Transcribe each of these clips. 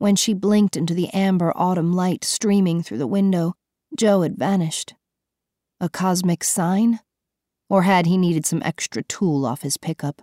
When she blinked into the amber autumn light streaming through the window, Joe had vanished. A cosmic sign? Or had he needed some extra tool off his pickup?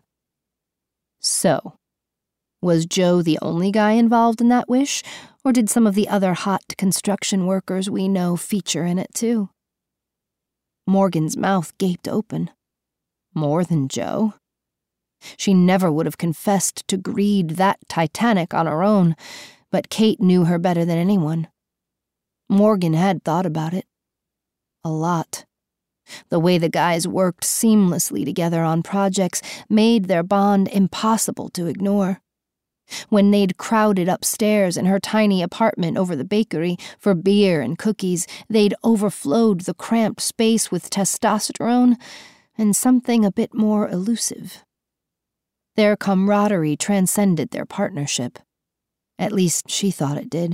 So, was Joe the only guy involved in that wish, or did some of the other hot construction workers we know feature in it too? Morgan's mouth gaped open. More than Joe? She never would have confessed to greed that titanic on her own, but Kate knew her better than anyone. Morgan had thought about it. A lot. The way the guys worked seamlessly together on projects made their bond impossible to ignore. When they'd crowded upstairs in her tiny apartment over the bakery for beer and cookies, they'd overflowed the cramped space with testosterone and something a bit more elusive. Their camaraderie transcended their partnership. At least she thought it did.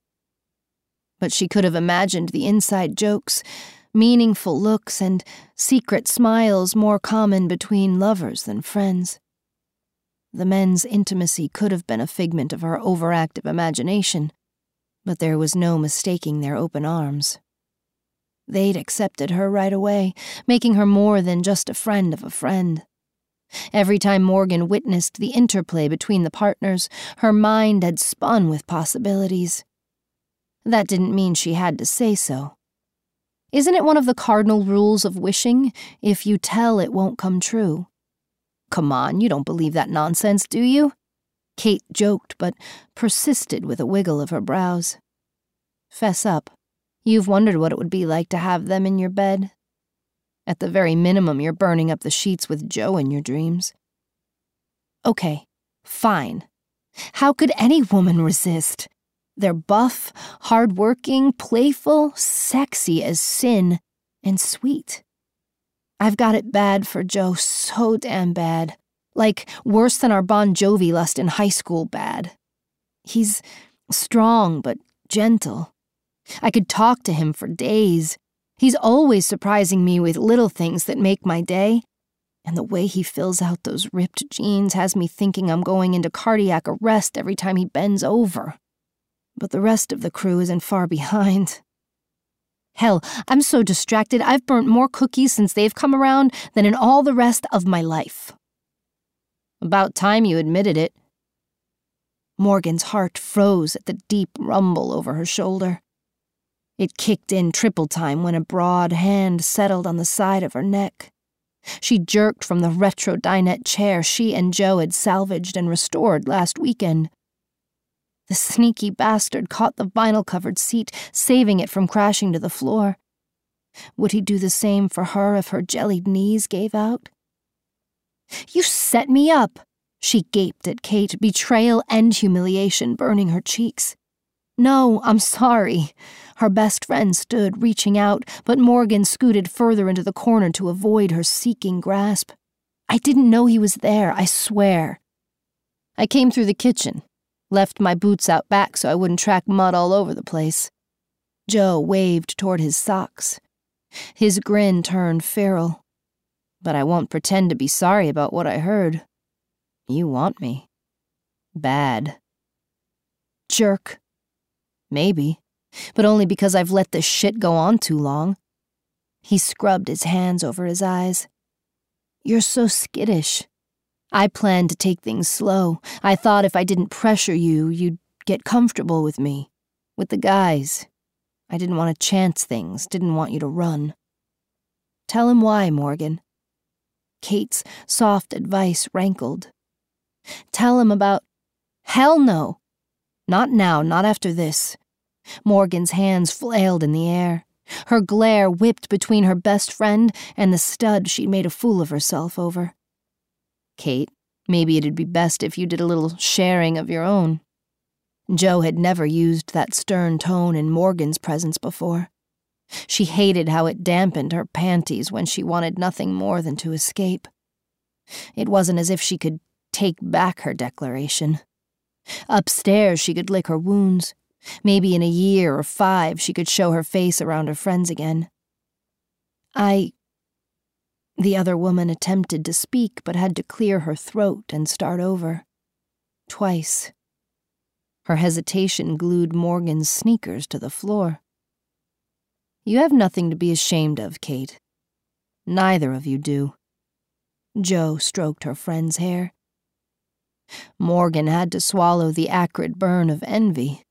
But she could have imagined the inside jokes, meaningful looks, and secret smiles more common between lovers than friends. The men's intimacy could have been a figment of her overactive imagination, but there was no mistaking their open arms. They'd accepted her right away, making her more than just a friend of a friend. Every time Morgan witnessed the interplay between the partners, her mind had spun with possibilities. That didn't mean she had to say so. Isn't it one of the cardinal rules of wishing, if you tell it won't come true? Come on, you don't believe that nonsense, do you? Kate joked, but persisted with a wiggle of her brows. Fess up. You've wondered what it would be like to have them in your bed. At the very minimum, you're burning up the sheets with Joe in your dreams. Okay, fine. How could any woman resist? They're buff, hard-working, playful, sexy as sin, and sweet. I've got it bad for Joe, so damn bad. Like, worse than our Bon Jovi lust in high school bad. He's strong, but gentle. I could talk to him for days. He's always surprising me with little things that make my day. And the way he fills out those ripped jeans has me thinking I'm going into cardiac arrest every time he bends over. But the rest of the crew isn't far behind. Hell, I'm so distracted I've burnt more cookies since they've come around than in all the rest of my life. About time you admitted it. Morgan's heart froze at the deep rumble over her shoulder. It kicked in triple time when a broad hand settled on the side of her neck. She jerked from the retro dinette chair she and Joe had salvaged and restored last weekend. The sneaky bastard caught the vinyl-covered seat, saving it from crashing to the floor. Would he do the same for her if her jellied knees gave out? You set me up, she gaped at Kate, betrayal and humiliation burning her cheeks. No, I'm sorry. Her best friend stood, reaching out, but Morgan scooted further into the corner to avoid her seeking grasp. I didn't know he was there, I swear. I came through the kitchen. Left my boots out back so I wouldn't track mud all over the place. Joe waved toward his socks. His grin turned feral. But I won't pretend to be sorry about what I heard. You want me. Bad. Jerk. Maybe, but only because I've let this shit go on too long. He scrubbed his hands over his eyes. You're so skittish. I planned to take things slow. I thought if I didn't pressure you, you'd get comfortable with me, with the guys. I didn't want to chance things, didn't want you to run. Tell him why, Morgan. Kate's soft advice rankled. Tell him about... Hell no! Not now, not after this. Morgan's hands flailed in the air. Her glare whipped between her best friend and the stud she'd made a fool of herself over. Kate, maybe it'd be best if you did a little sharing of your own. Joe had never used that stern tone in Morgan's presence before. She hated how it dampened her panties when she wanted nothing more than to escape. It wasn't as if she could take back her declaration. Upstairs she could lick her wounds. Maybe in a year or 5 she could show her face around her friends again. The other woman attempted to speak but had to clear her throat and start over. Twice. Her hesitation glued Morgan's sneakers to the floor. You have nothing to be ashamed of, Kate. Neither of you do. Jo stroked her friend's hair. Morgan had to swallow the acrid burn of envy.